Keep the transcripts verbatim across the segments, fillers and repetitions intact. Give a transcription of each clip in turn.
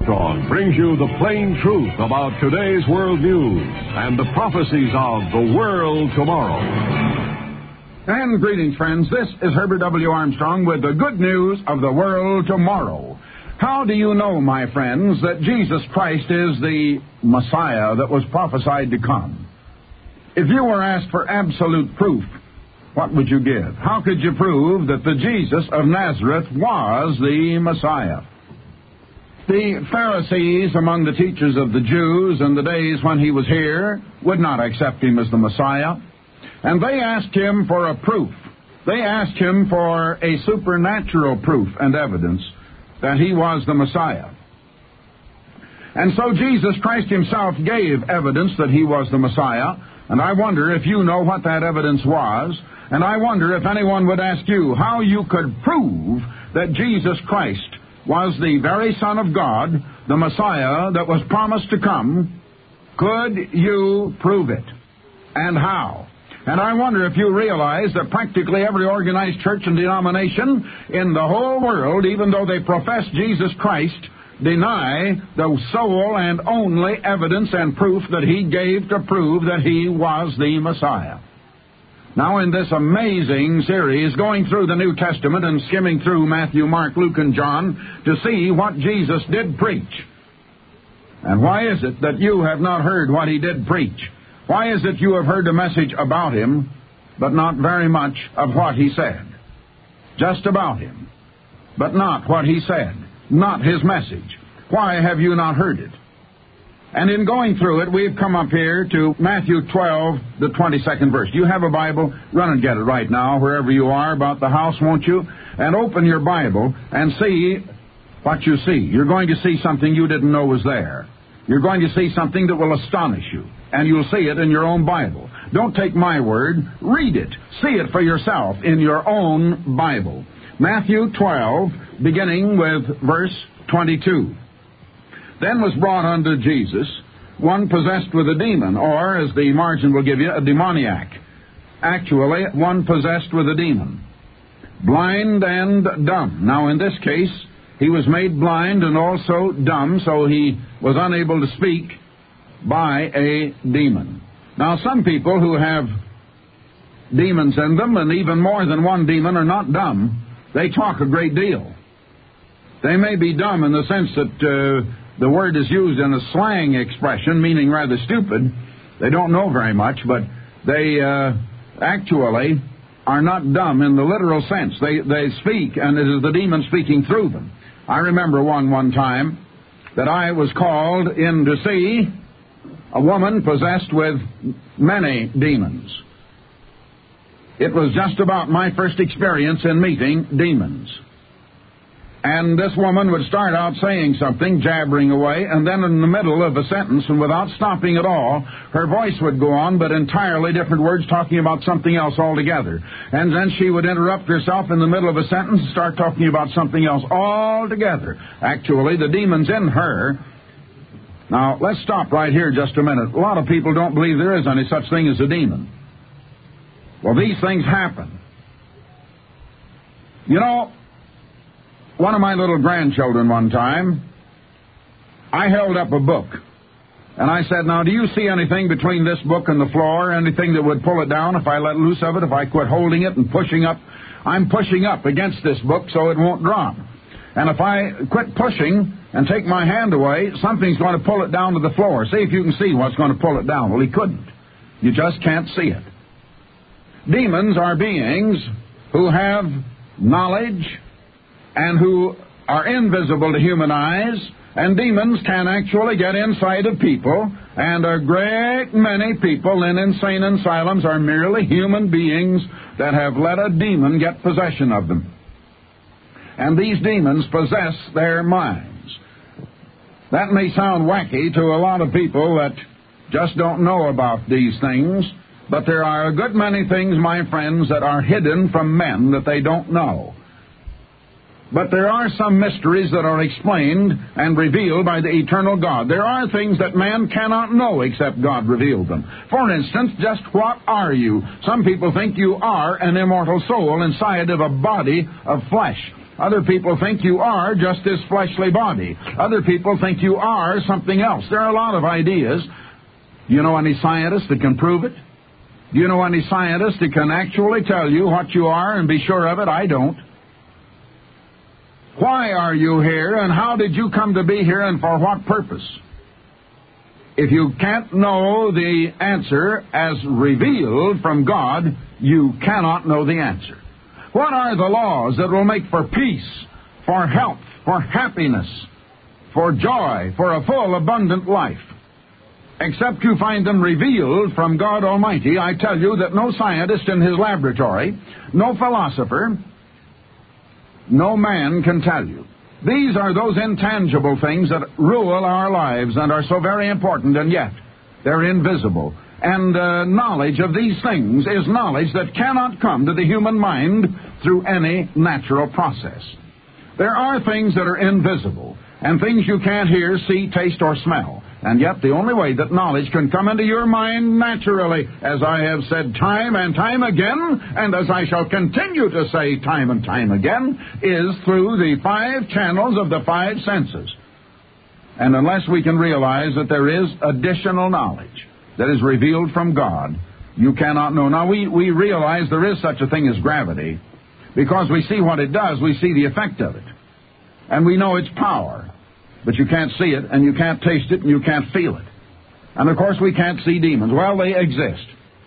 Armstrong brings you the plain truth about today's world news and the prophecies of the world tomorrow. And greetings, friends. This is Herbert W. Armstrong with the good news of the world tomorrow. How do you know, my friends, that Jesus Christ is the Messiah that was prophesied to come? If you were asked for absolute proof, what would you give? How could you prove that the Jesus of Nazareth was the Messiah? The Pharisees among the teachers of the Jews in the days when he was here would not accept him as the Messiah. And they asked him for a proof. They asked him for a supernatural proof and evidence that he was the Messiah. And so Jesus Christ himself gave evidence that he was the Messiah. And I wonder if you know what that evidence was. And I wonder if anyone would ask you how you could prove that Jesus Christ was the very Son of God, the Messiah that was promised to come. Could you prove it? And how? And I wonder if you realize that practically every organized church and denomination in the whole world, even though they profess Jesus Christ, deny the sole and only evidence and proof that he gave to prove that he was the Messiah. Now, in this amazing series, going through the New Testament and skimming through Matthew, Mark, Luke, and John to see what Jesus did preach. And why is it that you have not heard what he did preach? Why is it you have heard a message about him, but not very much of what he said? Just about him, but not what he said, not his message. Why have you not heard it? And in going through it, we've come up here to Matthew twelve, the twenty-second verse. Do you have a Bible? Run and get it right now, wherever you are, about the house, won't you? And open your Bible and see what you see. You're going to see something you didn't know was there. You're going to see something that will astonish you. And you'll see it in your own Bible. Don't take my word. Read it. See it for yourself in your own Bible. Matthew twelve, beginning with verse twenty-two. Then was brought unto Jesus one possessed with a demon, or, as the margin will give you, a demoniac. Actually, one possessed with a demon. Blind and dumb. Now, in this case, he was made blind and also dumb, so he was unable to speak by a demon. Now, some people who have demons in them, and even more than one demon, are not dumb. They talk a great deal. They may be dumb in the sense that uh, the word is used in a slang expression, meaning rather stupid. They don't know very much, but they uh, actually are not dumb in the literal sense. They, they speak, and it is the demon speaking through them. I remember one one time that I was called in to see a woman possessed with many demons. It was just about my first experience in meeting demons. And this woman would start out saying something, jabbering away, and then in the middle of a sentence, and without stopping at all, her voice would go on, but entirely different words, talking about something else altogether. And then she would interrupt herself in the middle of a sentence and start talking about something else altogether. Actually, the demon's in her. Now, let's stop right here just a minute. A lot of people don't believe there is any such thing as a demon. Well, these things happen. You know, one of my little grandchildren one time, I held up a book, and I said, now, do you see anything between this book and the floor, anything that would pull it down if I let loose of it, if I quit holding it and pushing up? I'm pushing up against this book so it won't drop. And if I quit pushing and take my hand away, something's going to pull it down to the floor. See if you can see what's going to pull it down. Well, he couldn't. You just can't see it. Demons are beings who have knowledge and who are invisible to human eyes, and demons can actually get inside of people, and a great many people in insane asylums are merely human beings that have let a demon get possession of them. And these demons possess their minds. That may sound wacky to a lot of people that just don't know about these things, but there are a good many things, my friends, that are hidden from men that they don't know. But there are some mysteries that are explained and revealed by the eternal God. There are things that man cannot know except God revealed them. For instance, just what are you? Some people think you are an immortal soul inside of a body of flesh. Other people think you are just this fleshly body. Other people think you are something else. There are a lot of ideas. Do you know any scientist that can prove it? Do you know any scientist that can actually tell you what you are and be sure of it? I don't. Why are you here, and how did you come to be here, and for what purpose? If you can't know the answer as revealed from God, you cannot know the answer. What are the laws that will make for peace, for health, for happiness, for joy, for a full, abundant life? Except you find them revealed from God Almighty, I tell you that no scientist in his laboratory, no philosopher, no man can tell you. These are those intangible things that rule our lives and are so very important, and yet they're invisible. And uh, knowledge of these things is knowledge that cannot come to the human mind through any natural process. There are things that are invisible, and things you can't hear, see, taste, or smell. And yet the only way that knowledge can come into your mind naturally, as I have said time and time again, and as I shall continue to say time and time again, is through the five channels of the five senses. And unless we can realize that there is additional knowledge that is revealed from God, you cannot know. Now, we, we realize there is such a thing as gravity, because we see what it does, we see the effect of it. And we know its power. But you can't see it, and you can't taste it, and you can't feel it. And, of course, we can't see demons. Well, they exist.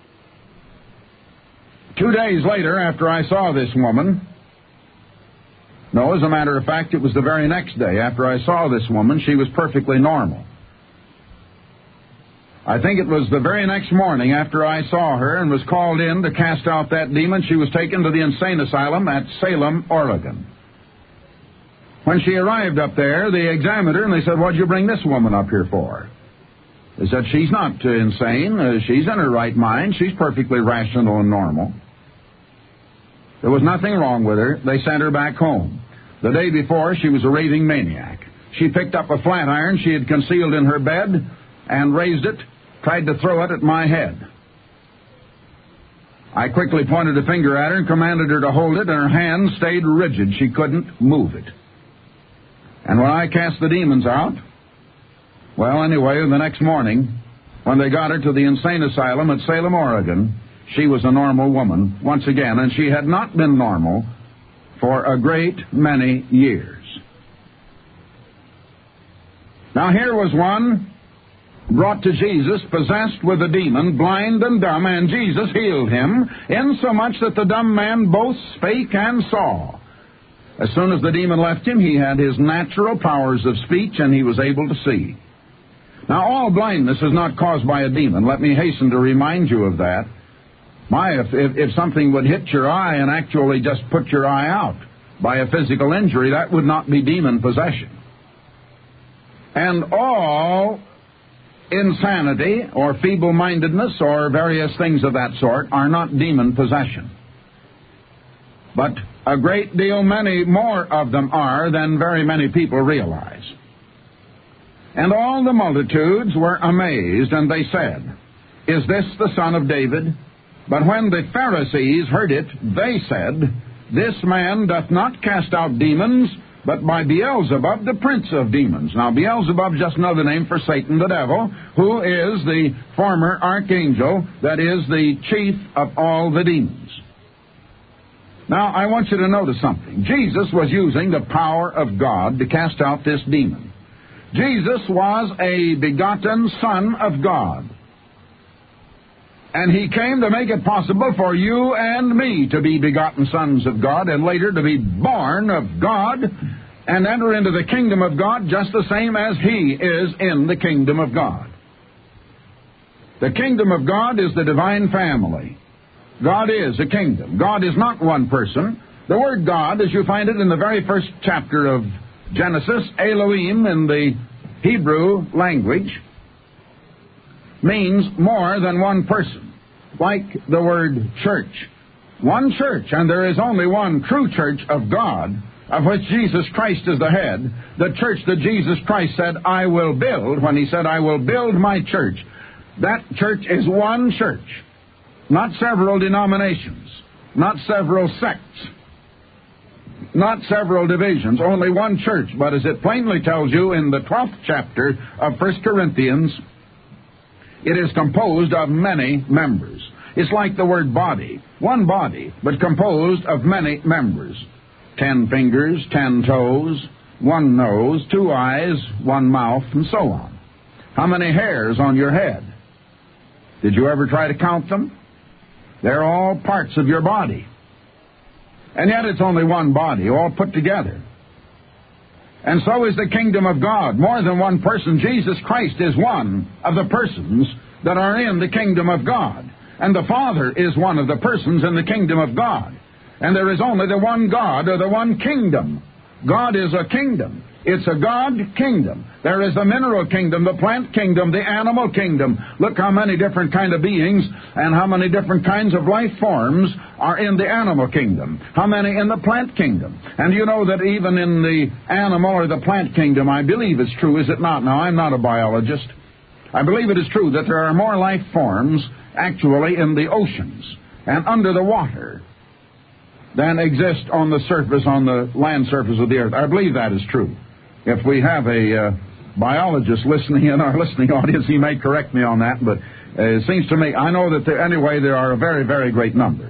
Two days later, after I saw this woman, no, as a matter of fact, it was the very next day after I saw this woman, she was perfectly normal. I think it was the very next morning after I saw her and was called in to cast out that demon, she was taken to the insane asylum at Salem, Oregon. When she arrived up there, they examined her, and they said, "What'd you bring this woman up here for?" They said, "She's not uh, insane. Uh, she's in her right mind. She's perfectly rational and normal." There was nothing wrong with her. They sent her back home. The day before, she was a raving maniac. She picked up a flat iron she had concealed in her bed and raised it, tried to throw it at my head. I quickly pointed a finger at her and commanded her to hold it, and her hand stayed rigid. She couldn't move it. And when I cast the demons out, well, anyway, the next morning, when they got her to the insane asylum at Salem, Oregon, she was a normal woman once again, and she had not been normal for a great many years. Now, here was one brought to Jesus, possessed with a demon, blind and dumb, and Jesus healed him, insomuch that the dumb man both spake and saw. As soon as the demon left him, he had his natural powers of speech, and he was able to see. Now, all blindness is not caused by a demon. Let me hasten to remind you of that. My, if, if, if something would hit your eye and actually just put your eye out by a physical injury, that would not be demon possession. And all insanity or feeble-mindedness or various things of that sort are not demon possession. But a great deal, many more of them are than very many people realize. And all the multitudes were amazed, and they said, "Is this the Son of David?" But when the Pharisees heard it, they said, "This man doth not cast out demons, but by Beelzebub, the prince of demons." Now, Beelzebub is just another name for Satan, the devil, who is the former archangel, that is the chief of all the demons. Now, I want you to notice something. Jesus was using the power of God to cast out this demon. Jesus was a begotten Son of God. And he came to make it possible for you and me to be begotten sons of God, and later to be born of God and enter into the kingdom of God just the same as he is in the kingdom of God. The kingdom of God is the divine family. God is a kingdom. God is not one person. The word God, as you find it in the very first chapter of Genesis, Elohim in the Hebrew language, means more than one person, like the word church. One church, and there is only one true church of God, of which Jesus Christ is the head, the church that Jesus Christ said, "I will build," when he said, "I will build my church." That church is one church, not several denominations, not several sects. not several divisions, only one church. But as it plainly tells you in the twelfth chapter of First Corinthians, it is composed of many members. It's like the word body. One body, but composed of many members. Ten fingers, ten toes, one nose, two eyes, one mouth, and so on. How many hairs on your head? Did you ever try to count them? They're all parts of your body. And yet it's only one body, all put together. And so is the kingdom of God. More than one person. Jesus Christ is one of the persons that are in the kingdom of God. And the Father is one of the persons in the kingdom of God. And there is only the one God, or the one kingdom. God is a kingdom. It's a God kingdom. There is the mineral kingdom, the plant kingdom, the animal kingdom. Look how many different kind of beings and how many different kinds of life forms are in the animal kingdom. How many in the plant kingdom. And you know that even in the animal or the plant kingdom, I believe it's true, is it not? Now, I'm not a biologist. I believe it is true that there are more life forms actually in the oceans and under the water than exist on the surface, on the land surface of the earth. I believe that is true. If we have a uh, biologist listening in our listening audience, he may correct me on that, but uh, it seems to me, I know that there, anyway, there are a very, very great number.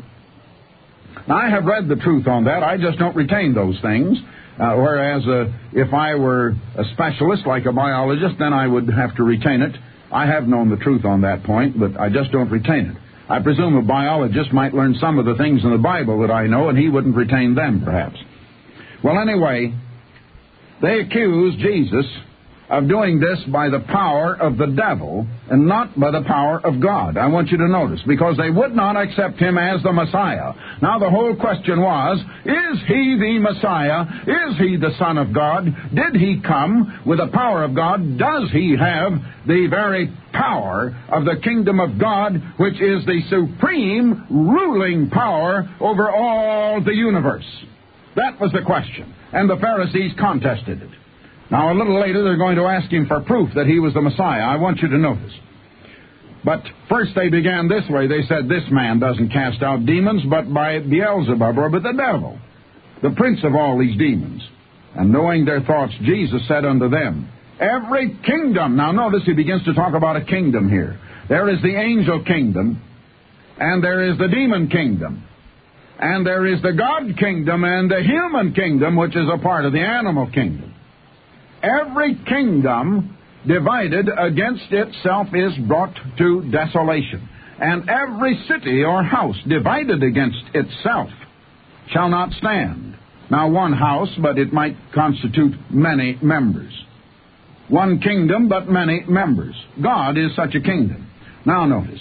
Now, I have read the truth on that. I just don't retain those things, uh, whereas uh, if I were a specialist like a biologist, then I would have to retain it. I have known the truth on that point, but I just don't retain it. I presume a biologist might learn some of the things in the Bible that I know, and he wouldn't retain them, perhaps. Well, anyway, they accuse Jesus of doing this by the power of the devil and not by the power of God. I want you to notice, because they would not accept him as the Messiah. Now, the whole question was, is he the Messiah? Is he the Son of God? Did he come with the power of God? Does he have the very power of the kingdom of God, which is the supreme ruling power over all the universe? That was the question, and the Pharisees contested it. Now, a little later, they're going to ask him for proof that he was the Messiah. I want you to notice. But first they began this way. They said, this man doesn't cast out demons, but by Beelzebub, or by the devil, the prince of all these demons. And knowing their thoughts, Jesus said unto them, every kingdom. Now, notice he begins to talk about a kingdom here. There is the angel kingdom, and there is the demon kingdom. And there is the God kingdom and the human kingdom, which is a part of the animal kingdom. Every kingdom divided against itself is brought to desolation. And every city or house divided against itself shall not stand. Now, one house, but it might constitute many members. One kingdom, but many members. God is such a kingdom. Now, notice.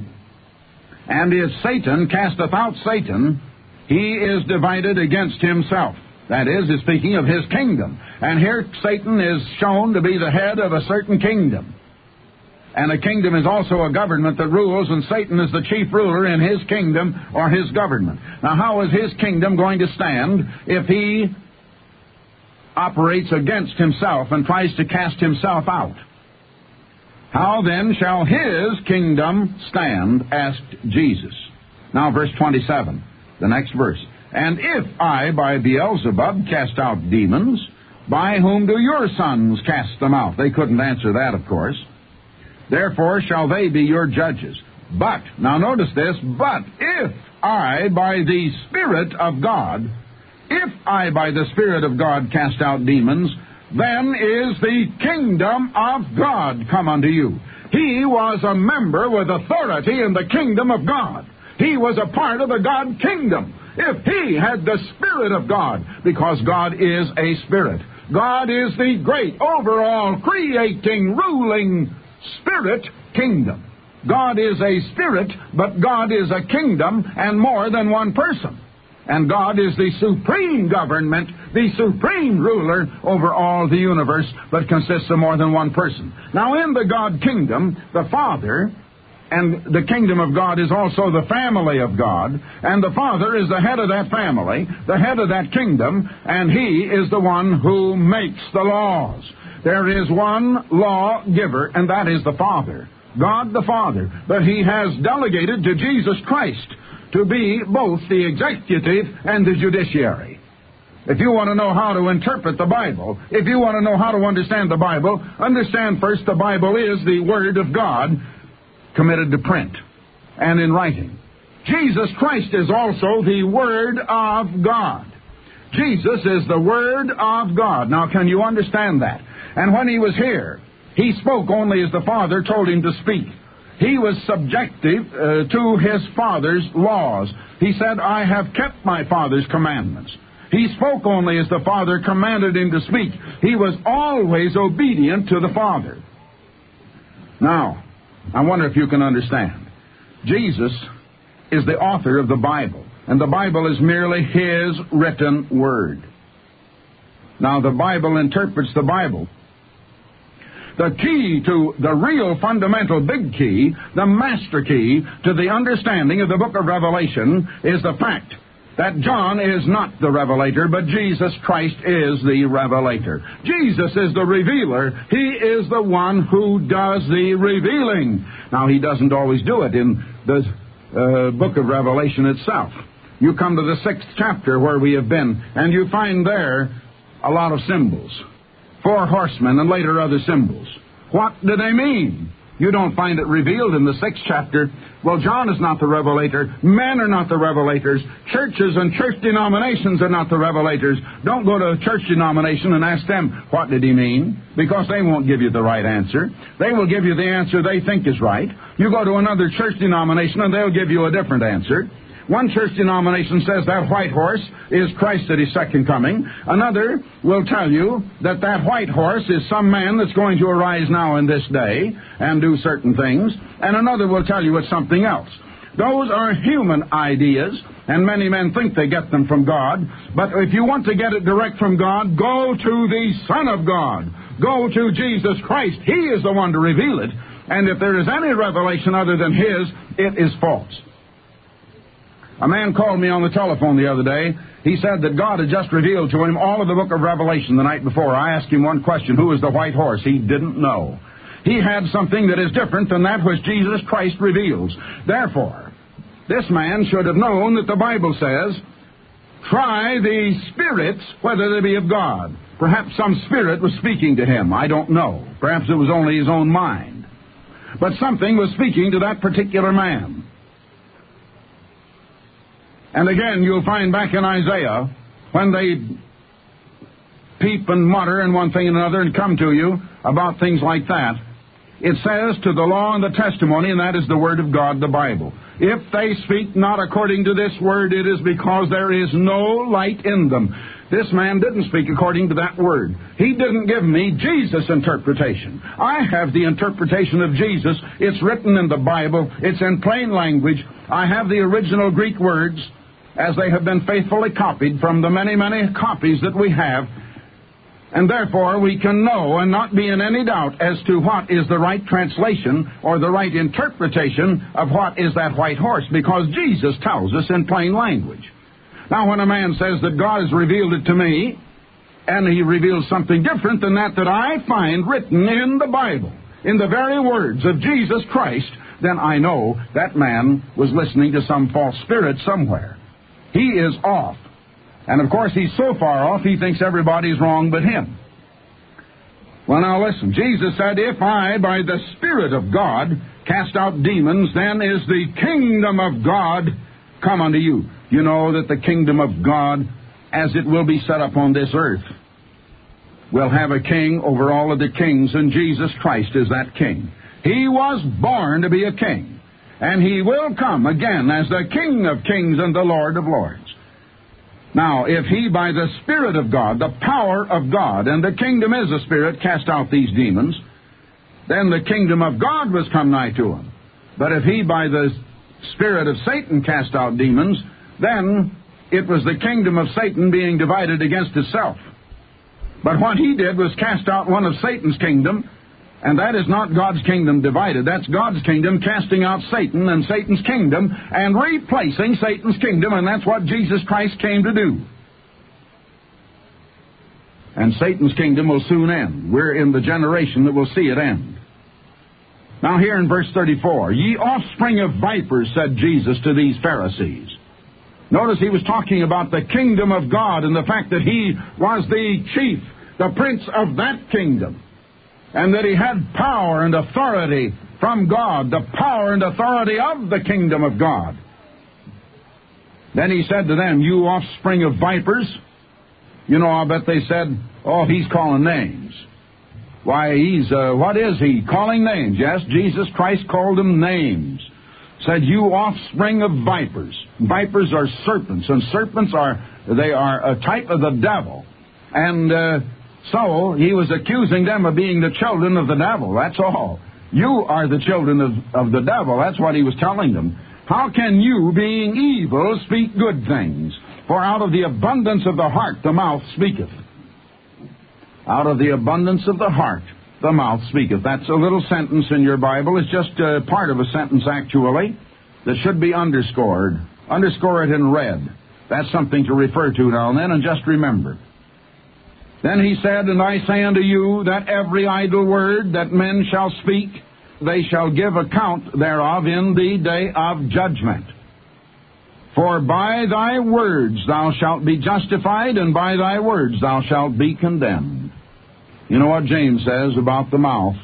And if Satan casteth out Satan, he is divided against himself. That is, is speaking of his kingdom. And here Satan is shown to be the head of a certain kingdom. And a kingdom is also a government that rules, and Satan is the chief ruler in his kingdom or his government. Now, how is his kingdom going to stand if he operates against himself and tries to cast himself out? How then shall his kingdom stand? Asked Jesus. Now, verse twenty-seven, the next verse. And if I by Beelzebub cast out demons, by whom do your sons cast them out? They couldn't answer that, of course. Therefore shall they be your judges. But, now notice this, but if I by the Spirit of God, if I by the Spirit of God cast out demons, then is the kingdom of God come unto you. He was a member with authority in the kingdom of God. He was a part of the God kingdom. If he had the Spirit of God, because God is a Spirit. God is the great, overall, creating, ruling Spirit kingdom. God is a Spirit, but God is a kingdom and more than one person. And God is the supreme government, the supreme ruler over all the universe, but consists of more than one person. Now, in the God kingdom, the Father, and the kingdom of God is also the family of God, and the Father is the head of that family, the head of that kingdom, and he is the one who makes the laws. There is one lawgiver, and that is the Father, God the Father. But he has delegated to Jesus Christ to be both the executive and the judiciary. If you want to know how to interpret the Bible, if you want to know how to understand the Bible, understand first the Bible is the Word of God committed to print and in writing. Jesus Christ is also the Word of God. Jesus is the Word of God. Now, can you understand that? And when he was here, he spoke only as the Father told him to speak. He was subjective uh, to his Father's laws. He said, I have kept my Father's commandments. He spoke only as the Father commanded him to speak. He was always obedient to the Father. Now, I wonder if you can understand. Jesus is the author of the Bible, and the Bible is merely his written word. Now, the Bible interprets the Bible. The key to the real fundamental big key, the master key to the understanding of the book of Revelation is the fact that John is not the revelator, but Jesus Christ is the revelator. Jesus is the revealer. He is the one who does the revealing. Now, he doesn't always do it in the uh, book of Revelation itself. You come to the sixth chapter where we have been, and you find there a lot of symbols. Four horsemen and later other symbols. What do they mean? You don't find it revealed in the sixth chapter. Well, John is not the revelator. Men are not the revelators. Churches and church denominations are not the revelators. Don't go to a church denomination and ask them, what did he mean? Because they won't give you the right answer. They will give you the answer they think is right. You go to another church denomination and they'll give you a different answer. One church denomination says that white horse is Christ at his second coming. Another will tell you that that white horse is some man that's going to arise now in this day and do certain things. And another will tell you it's something else. Those are human ideas, and many men think they get them from God. But if you want to get it direct from God, go to the Son of God. Go to Jesus Christ. He is the one to reveal it. And if there is any revelation other than his, it is false. A man called me on the telephone the other day. He said that God had just revealed to him all of the book of Revelation the night before. I asked him one question, who is the white horse? He didn't know. He had something that is different than that which Jesus Christ reveals. Therefore, this man should have known that the Bible says, try the spirits whether they be of God. Perhaps some spirit was speaking to him. I don't know. Perhaps it was only his own mind. But something was speaking to that particular man. And again, you'll find back in Isaiah, when they peep and mutter and one thing and another and come to you about things like that, it says to the law and the testimony, and that is the word of God, the Bible. If they speak not according to this word, it is because there is no light in them. This man didn't speak according to that word. He didn't give me Jesus' interpretation. I have the interpretation of Jesus. It's written in the Bible. It's in plain language. I have the original Greek words as they have been faithfully copied from the many, many copies that we have. And therefore, we can know and not be in any doubt as to what is the right translation or the right interpretation of what is that white horse, because Jesus tells us in plain language. Now, when a man says that God has revealed it to me, and he reveals something different than that that I find written in the Bible, in the very words of Jesus Christ, then I know that man was listening to some false spirit somewhere. He is off. And of course, he's so far off, he thinks everybody's wrong but him. Well, now listen. Jesus said, if I, by the Spirit of God, cast out demons, then is the kingdom of God come unto you. You know that the kingdom of God, as it will be set up on this earth, will have a king over all of the kings, and Jesus Christ is that king. He was born to be a king. And he will come again as the King of kings and the Lord of lords. Now, if he, by the Spirit of God, the power of God, and the kingdom is a spirit, cast out these demons, then the kingdom of God was come nigh to him. But if he, by the spirit of Satan, cast out demons, then it was the kingdom of Satan being divided against itself. But what he did was cast out one of Satan's kingdom, and that is not God's kingdom divided. That's God's kingdom casting out Satan and Satan's kingdom and replacing Satan's kingdom, and that's what Jesus Christ came to do. And Satan's kingdom will soon end. We're in the generation that will see it end. Now here in verse thirty-four, ye offspring of vipers, said Jesus to these Pharisees. Notice he was talking about the kingdom of God and the fact that he was the chief, the prince of that kingdom, and that he had power and authority from God, the power and authority of the kingdom of God. Then he said to them, you offspring of vipers. You know, I bet they said, oh, he's calling names. Why, he's, uh, what is he? Calling names. Yes, Jesus Christ called them names. Said, you offspring of vipers. Vipers are serpents, and serpents are, they are a type of the devil. And uh, so he was accusing them of being the children of the devil. That's all. You are the children of, of the devil. That's what he was telling them. How can you, being evil, speak good things? For out of the abundance of the heart the mouth speaketh. Out of the abundance of the heart the mouth speaketh. That's a little sentence in your Bible. It's just uh, part of a sentence, actually, that should be underscored. Underscore it in red. That's something to refer to now and then, and just remember. Then he said, and I say unto you that every idle word that men shall speak, they shall give account thereof in the day of judgment. For by thy words thou shalt be justified, and by thy words thou shalt be condemned. You know what James says about the mouth.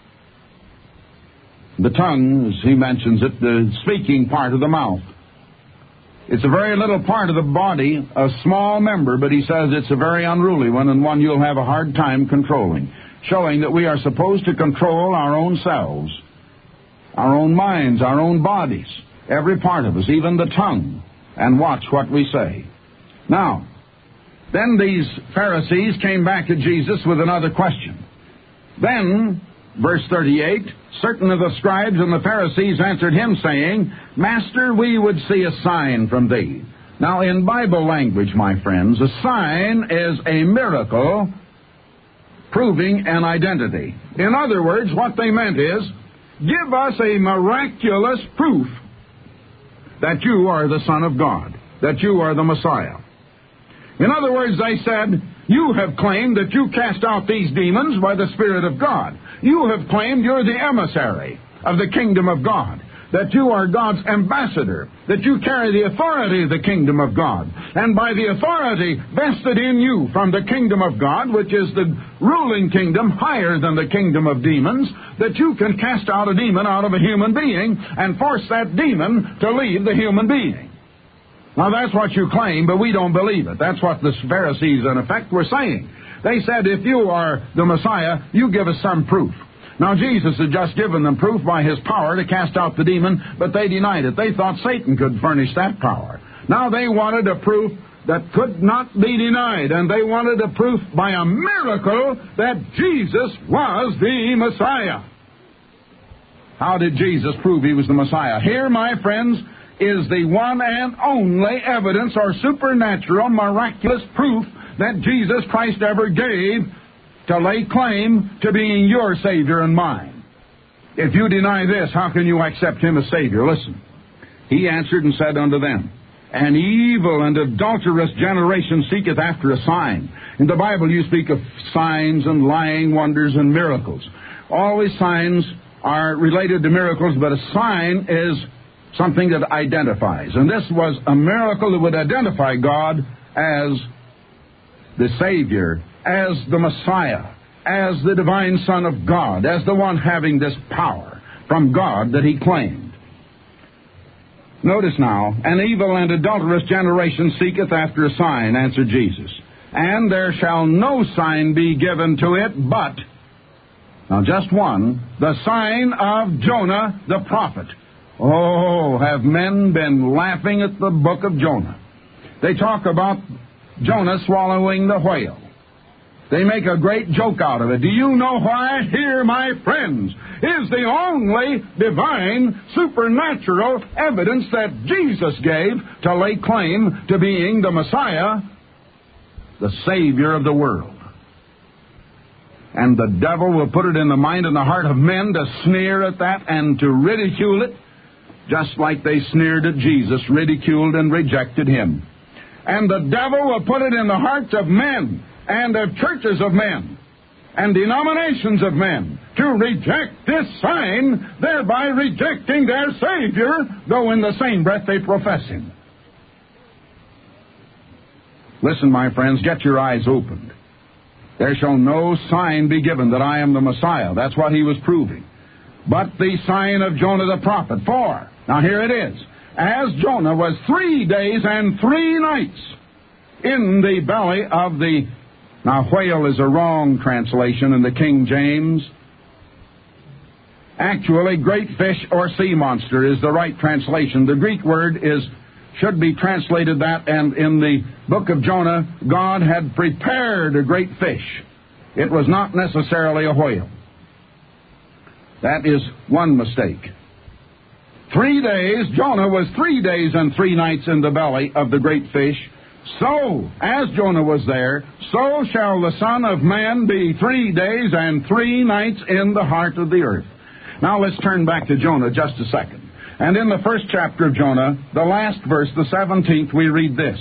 The tongue, as he mentions it, the speaking part of the mouth. It's a very little part of the body, a small member, but he says it's a very unruly one, and one you'll have a hard time controlling, showing that we are supposed to control our own selves, our own minds, our own bodies, every part of us, even the tongue, and watch what we say. Now, then these Pharisees came back to Jesus with another question. Then, verse thirty-eight, certain of the scribes and the Pharisees answered him, saying, Master, we would see a sign from thee. Now, in Bible language, my friends, a sign is a miracle proving an identity. In other words, what they meant is, give us a miraculous proof that you are the Son of God, that you are the Messiah. In other words, they said, you have claimed that you cast out these demons by the Spirit of God. You have claimed you're the emissary of the kingdom of God, that you are God's ambassador, that you carry the authority of the kingdom of God. And by the authority vested in you from the kingdom of God, which is the ruling kingdom higher than the kingdom of demons, that you can cast out a demon out of a human being and force that demon to leave the human being. Now, that's what you claim, but we don't believe it. That's what the Pharisees, in effect, were saying. They said, if you are the Messiah, you give us some proof. Now, Jesus had just given them proof by his power to cast out the demon, but they denied it. They thought Satan could furnish that power. Now, they wanted a proof that could not be denied, and they wanted a proof by a miracle that Jesus was the Messiah. How did Jesus prove he was the Messiah? Here, my friends, is the one and only evidence or supernatural, miraculous proof that Jesus Christ ever gave to lay claim to being your Savior and mine. If you deny this, how can you accept him as Savior? Listen. He answered and said unto them, An evil and adulterous generation seeketh after a sign. In the Bible you speak of signs and lying wonders and miracles. Always signs are related to miracles, but a sign is something that identifies. And this was a miracle that would identify God as the Savior, as the Messiah, as the divine Son of God, as the one having this power from God that he claimed. Notice now, an evil and adulterous generation seeketh after a sign, answered Jesus. And there shall no sign be given to it but, now just one, the sign of Jonah the prophet. Oh, have men been laughing at the book of Jonah. They talk about Jonah swallowing the whale. They make a great joke out of it. Do you know why? Here, my friends, is the only divine, supernatural evidence that Jesus gave to lay claim to being the Messiah, the Savior of the world. And the devil will put it in the mind and the heart of men to sneer at that and to ridicule it, just like they sneered at Jesus, ridiculed and rejected him. And the devil will put it in the hearts of men and of churches of men and denominations of men to reject this sign, thereby rejecting their Savior, though in the same breath they profess him. Listen, my friends, get your eyes opened. There shall no sign be given that I am the Messiah. That's what he was proving. But the sign of Jonah the prophet. For, now here it is. As Jonah was three days and three nights in the belly of the... Now, whale is a wrong translation in the King James. Actually, great fish or sea monster is the right translation. The Greek word is should be translated that, and in the book of Jonah, God had prepared a great fish. It was not necessarily a whale. That is one mistake. Three days, Jonah was three days and three nights in the belly of the great fish. So, as Jonah was there, so shall the Son of Man be three days and three nights in the heart of the earth. Now let's turn back to Jonah just a second. And in the first chapter of Jonah, the last verse, the seventeenth, we read this.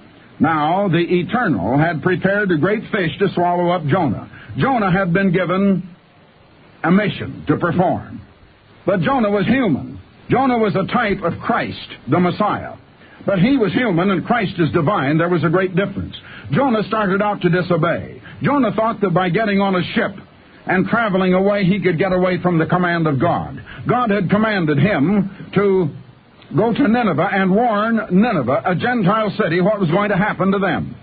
Now the Eternal had prepared a great fish to swallow up Jonah. Jonah had been given a mission to perform. But Jonah was human. Jonah was a type of Christ, the Messiah. But he was human and Christ is divine. There was a great difference. Jonah started out to disobey. Jonah thought that by getting on a ship and traveling away, he could get away from the command of God. God had commanded him to go to Nineveh and warn Nineveh, a Gentile city, what was going to happen to them.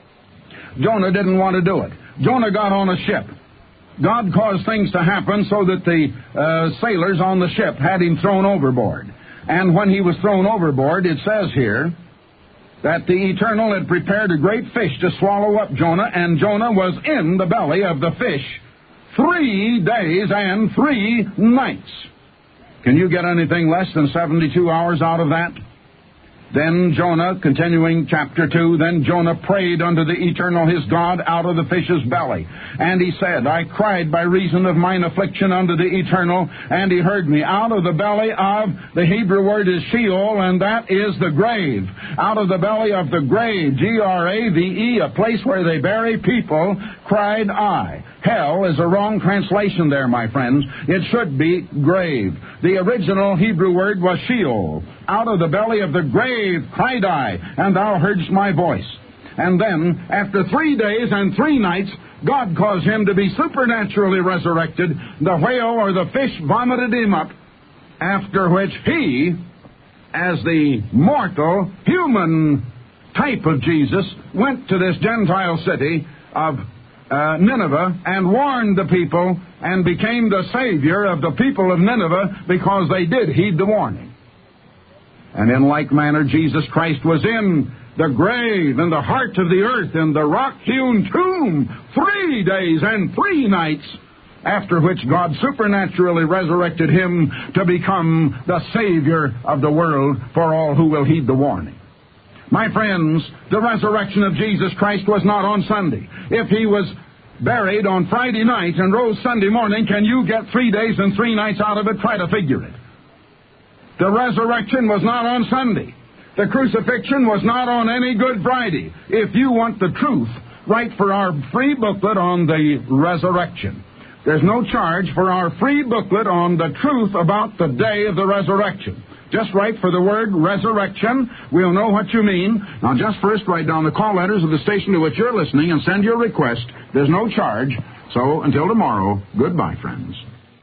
Jonah didn't want to do it. Jonah got on a ship. God caused things to happen so that the uh, sailors on the ship had him thrown overboard. And when he was thrown overboard, it says here that the Eternal had prepared a great fish to swallow up Jonah, and Jonah was in the belly of the fish three days and three nights. Can you get anything less than seventy-two hours out of that? Then Jonah, continuing chapter two, then Jonah prayed unto the Eternal his God out of the fish's belly. And he said, I cried by reason of mine affliction unto the Eternal, and he heard me. Out of the belly of, the Hebrew word is Sheol, and that is the grave. Out of the belly of the grave, G R A V E, a place where they bury people, cried I. Hell is a wrong translation there, my friends. It should be grave. The original Hebrew word was Sheol. Out of the belly of the grave cried I, and thou heardst my voice. And then, after three days and three nights, God caused him to be supernaturally resurrected. The whale or the fish vomited him up, after which he, as the mortal, human type of Jesus, went to this Gentile city of Uh, Nineveh and warned the people and became the Savior of the people of Nineveh because they did heed the warning. And in like manner, Jesus Christ was in the grave, in the heart of the earth, in the rock-hewn tomb, three days and three nights, after which God supernaturally resurrected him to become the Savior of the world for all who will heed the warning. My friends, the resurrection of Jesus Christ was not on Sunday. If he was buried on Friday night and rose Sunday morning, can you get three days and three nights out of it? Try to figure it. The resurrection was not on Sunday. The crucifixion was not on any Good Friday. If you want the truth, write for our free booklet on the resurrection. There's no charge for our free booklet on the truth about the day of the resurrection. Just write for the word resurrection. We'll know what you mean. Now, just first write down the call letters of the station to which you're listening and send your request. There's no charge. So, until tomorrow, goodbye, friends.